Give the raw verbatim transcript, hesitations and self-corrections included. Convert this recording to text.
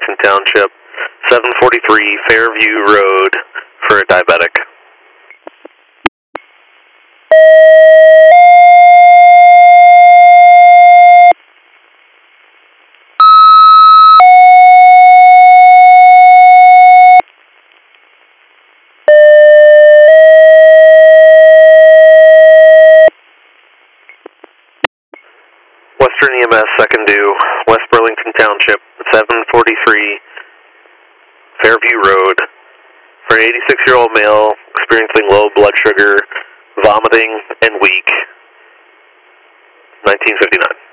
Burlington Township, seven forty-three Fairview Road for a diabetic. Western E M S, second due, West Burlington Township, seven forty-three Fairview Road, for an eighty-six-year-old male experiencing low blood sugar, vomiting, and weak, nineteen fifty-nine.